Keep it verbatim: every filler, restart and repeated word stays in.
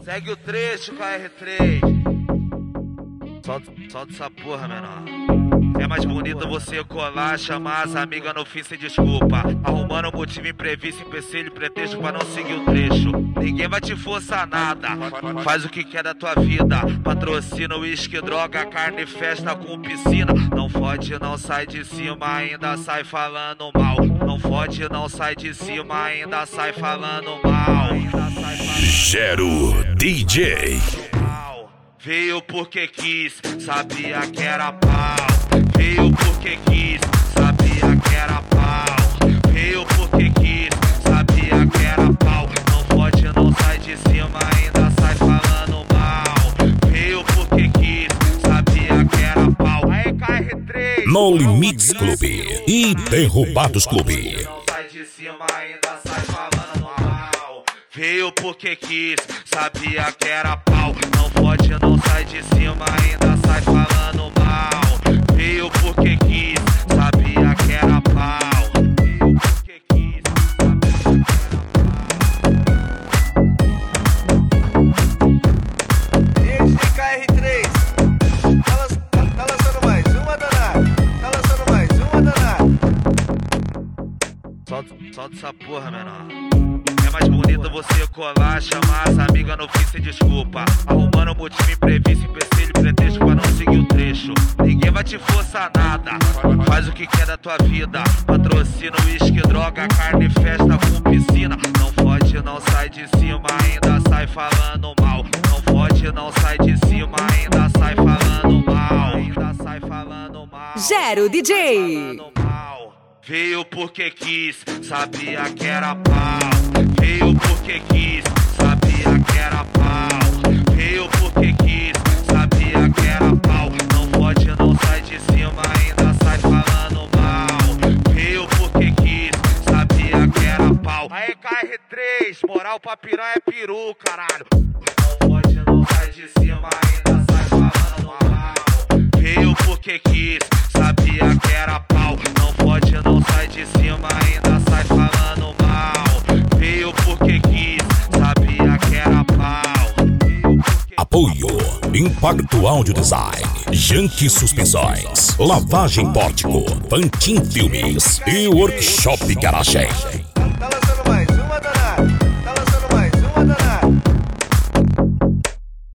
Segue o trecho com a R três. Solta, solta essa porra, menor. É mais bonito você colar, chamar as amigas no fim sem desculpa. Arrumando um motivo imprevisto, empecilho, pretexto pra não seguir o trecho. Ninguém vai te forçar nada, faz o que quer da tua vida. Patrocina, uísque, droga, carne, festa com piscina. Não fode, não sai de cima, ainda sai falando mal. Não fode, não sai de cima, ainda sai falando mal. Gero D J. Veio porque quis, sabia que era pau. Veio porque quis, sabia que era pau. Veio porque quis, sabia que era pau. Não pode, não sai de cima, ainda sai falando mal. Veio porque quis, sabia que era pau. Aí K R três No Limites Clube e Derrubados Clube. Não sai de cima, ainda sai falando mal. Veio porque quis, sabia que era pau. Não pode, não sai de cima, ainda sai falando mal. Veio porque quis, sabia que era pau. Veio porque quis, Esse K R três tá, tá, tá lançando mais uma danada. Tá lançando mais uma danada. Solta, solta essa porra, menor. É mais bonito você colar, chamar as amigas no fim sem desculpa. Arrumando um motivo imprevisto, empecilho, pretexto pra não seguir o trecho. Ninguém vai te forçar nada, faz o que quer da tua vida. Patrocina, uísque, droga, carne, festa com piscina. Não fode, não sai de cima, ainda sai falando mal. Não fode, não sai de cima, ainda sai falando mal. Ainda sai falando mal. Gero D J. Veio porque quis, sabia que era pau. Veio porque quis, sabia que era pau. Veio porque quis, sabia que era pau. Não pode, não sai de cima, ainda sai falando mal. Veio porque quis, sabia que era pau. Aí K R três, moral pra piranha é peru, caralho. Não pode, não sai de cima, ainda sai falando mal. Veio porque quis, sabia que era pau. Não pode, não sai de cima, ainda sai falando mal. Veio porque quis, sabia que era pau. Apoio Impacto Audio Design, Yankee Suspensões, Lavagem Pórtico, Pantin Filmes e Workshop Garagem.